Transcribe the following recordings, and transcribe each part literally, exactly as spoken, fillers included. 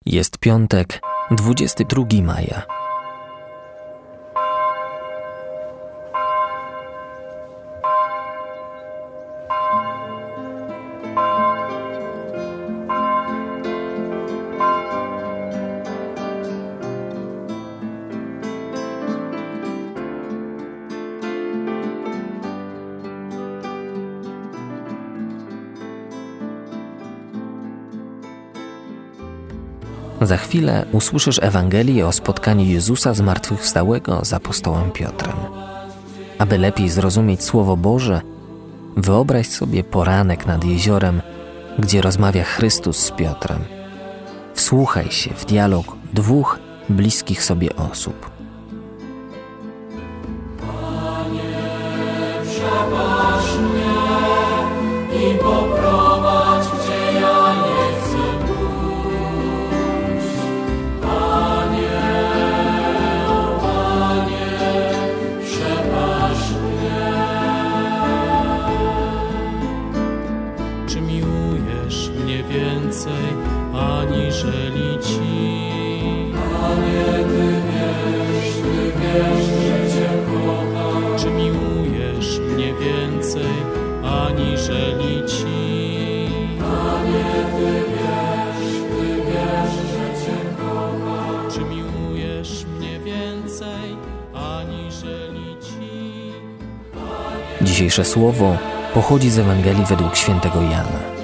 Jest piątek, dwudziestego drugiego maja. Za chwilę usłyszysz Ewangelię o spotkaniu Jezusa zmartwychwstałego z apostołem Piotrem. Aby lepiej zrozumieć Słowo Boże, wyobraź sobie poranek nad jeziorem, gdzie rozmawia Chrystus z Piotrem. Wsłuchaj się w dialog dwóch bliskich sobie osób. Panie, przebaż mnie i poprowadź, gdzie ja nie chcę pójść. Panie, o Panie, przebaż mnie. Czy miłujesz mnie więcej aniżeli ci? Panie, Ty wiesz, Ty wiesz, że Cię kocham. Czy miłujesz mnie więcej aniżeli ci? Panie, Ty wiesz, Ty wiesz, że Cię kocham. Czy miłujesz mnie więcej aniżeli ci? Panie, Dzisiejsze słowo pochodzi z Ewangelii według świętego Jana.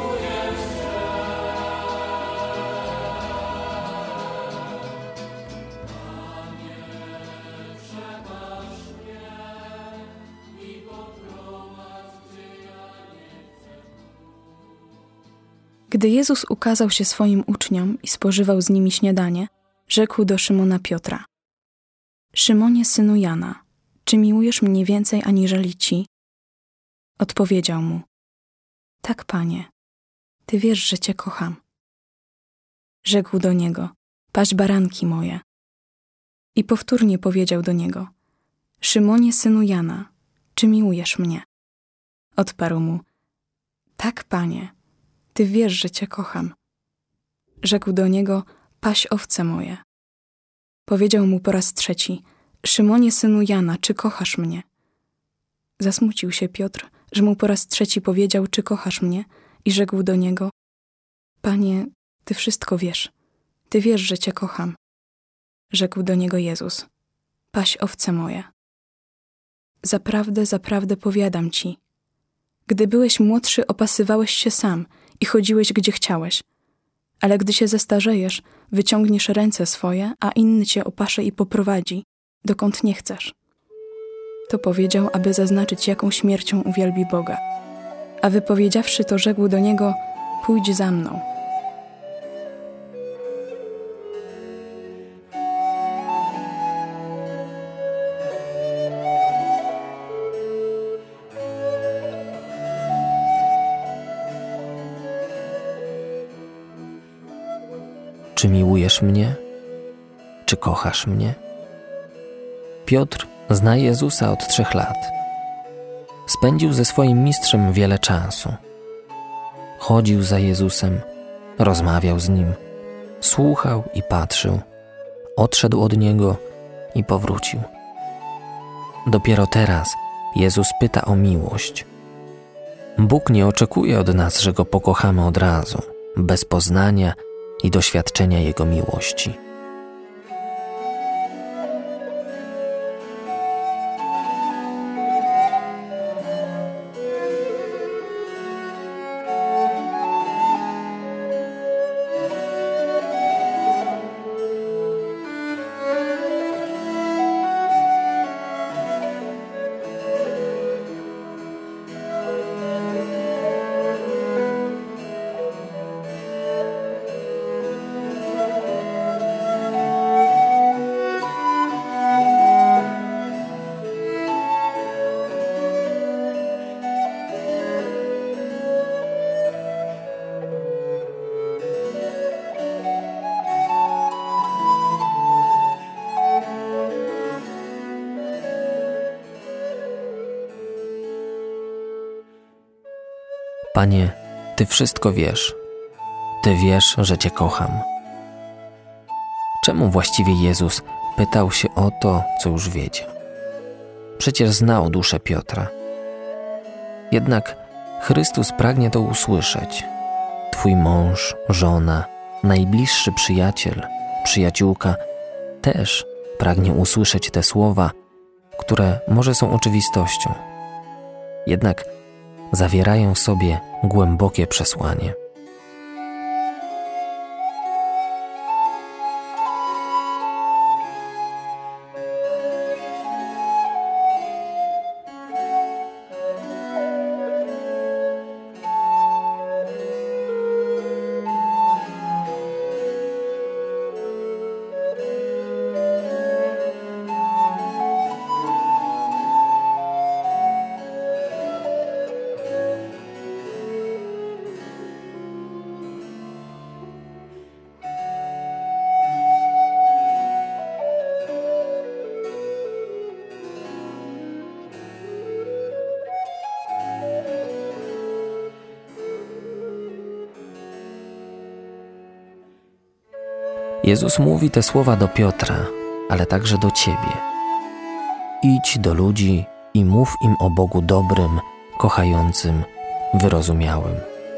Gdy Jezus ukazał się swoim uczniom i spożywał z nimi śniadanie, rzekł do Szymona Piotra: Szymonie, synu Jana, czy miłujesz mnie więcej aniżeli ci? Odpowiedział mu: Tak, Panie, Ty wiesz, że Cię kocham. Rzekł do niego: Paś baranki moje. I powtórnie powiedział do niego: Szymonie, synu Jana, czy miłujesz mnie? Odparł mu: Tak, Panie, Ty wiesz, że Cię kocham. Rzekł do niego: Paś owce moje. Powiedział mu po raz trzeci: Szymonie, synu Jana, czy kochasz mnie? Zasmucił się Piotr, że mu po raz trzeci powiedział: Czy kochasz mnie? I rzekł do niego: Panie, Ty wszystko wiesz. Ty wiesz, że Cię kocham. Rzekł do niego Jezus: Paś owce moje. Zaprawdę, zaprawdę powiadam Ci, gdy byłeś młodszy, opasywałeś się sam i chodziłeś, gdzie chciałeś. Ale gdy się zestarzejesz, wyciągniesz ręce swoje, a inny cię opasze i poprowadzi, dokąd nie chcesz. To powiedział, aby zaznaczyć, jaką śmiercią uwielbi Boga. A wypowiedziawszy to, rzekł do niego: Pójdź za mną. Czy miłujesz mnie? Czy kochasz mnie? Piotr zna Jezusa od trzech lat. Spędził ze swoim mistrzem wiele czasu. Chodził za Jezusem, rozmawiał z Nim, słuchał i patrzył, odszedł od Niego i powrócił. Dopiero teraz Jezus pyta o miłość. Bóg nie oczekuje od nas, że Go pokochamy od razu, bez poznania i doświadczenia Jego miłości. Panie, Ty wszystko wiesz. Ty wiesz, że Cię kocham. Czemu właściwie Jezus pytał się o to, co już wiedział? Przecież znał duszę Piotra. Jednak Chrystus pragnie to usłyszeć. Twój mąż, żona, najbliższy przyjaciel, przyjaciółka też pragnie usłyszeć te słowa, które może są oczywistością, jednak zawierają w sobie głębokie przesłanie. Jezus mówi te słowa do Piotra, ale także do ciebie. Idź do ludzi i mów im o Bogu dobrym, kochającym, wyrozumiałym.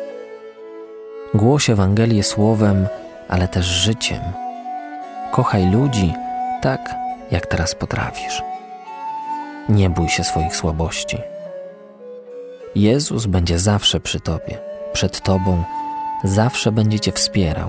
Głoś Ewangelię słowem, ale też życiem. Kochaj ludzi tak, jak teraz potrafisz. Nie bój się swoich słabości. Jezus będzie zawsze przy tobie, przed tobą, zawsze będzie cię wspierał.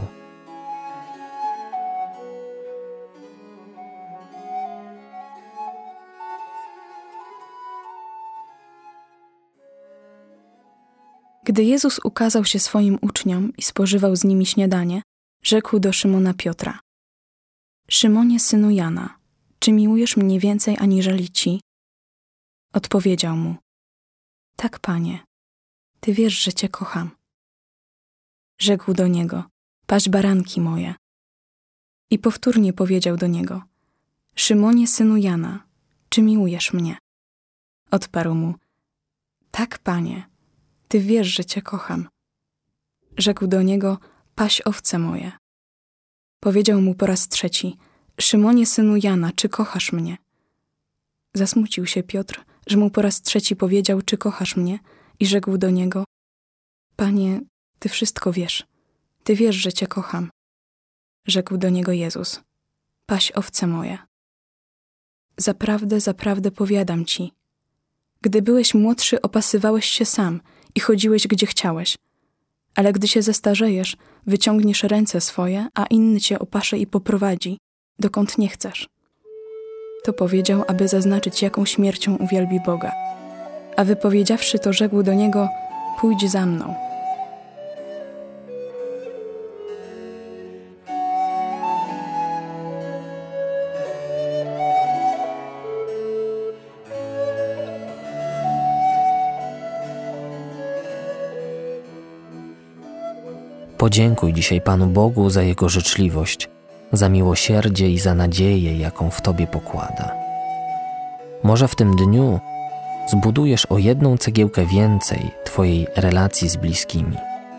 Gdy Jezus ukazał się swoim uczniom i spożywał z nimi śniadanie, rzekł do Szymona Piotra: Szymonie, synu Jana, czy miłujesz mnie więcej aniżeli ci? Odpowiedział mu: Tak, Panie, Ty wiesz, że Cię kocham. Rzekł do niego: Paść baranki moje. I powtórnie powiedział do niego: Szymonie, synu Jana, czy miłujesz mnie? Odparł mu: Tak, Panie, Ty wiesz, że Cię kocham. Rzekł do niego: Paś owce moje. Powiedział mu po raz trzeci: Szymonie, synu Jana, czy kochasz mnie? Zasmucił się Piotr, że mu po raz trzeci powiedział: Czy kochasz mnie? I rzekł do niego: Panie, Ty wszystko wiesz. Ty wiesz, że Cię kocham. Rzekł do niego Jezus: Paś owce moje. Zaprawdę, zaprawdę powiadam Ci, gdy byłeś młodszy, opasywałeś się sam i chodziłeś, gdzie chciałeś. Ale gdy się zestarzejesz, wyciągniesz ręce swoje, a inny cię opasze i poprowadzi, dokąd nie chcesz. To powiedział, aby zaznaczyć, jaką śmiercią uwielbi Boga. A wypowiedziawszy to, rzekł do niego: Pójdź za mną. Podziękuj dzisiaj Panu Bogu za Jego życzliwość, za miłosierdzie i za nadzieję, jaką w Tobie pokłada. Może w tym dniu zbudujesz o jedną cegiełkę więcej Twojej relacji z bliskimi.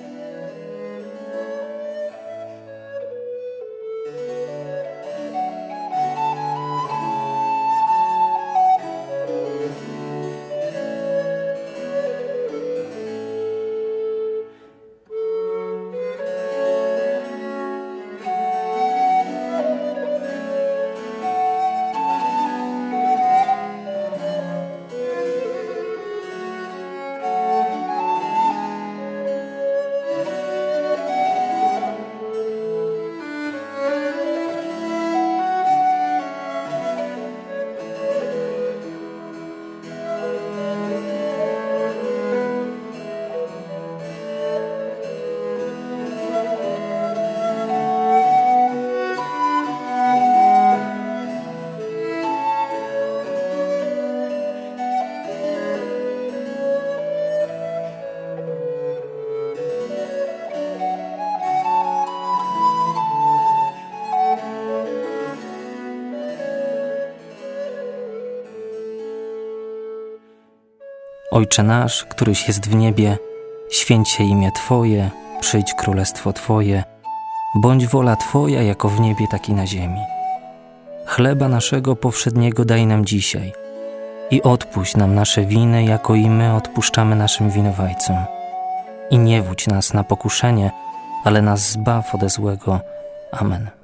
Ojcze nasz, któryś jest w niebie, święć się imię Twoje, przyjdź królestwo Twoje, Bądź wola Twoja jako w niebie, tak i na ziemi. Chleba naszego powszedniego daj nam dzisiaj i odpuść nam nasze winy, jako i my odpuszczamy naszym winowajcom. I nie wódź nas na pokuszenie, ale nas zbaw ode złego. Amen.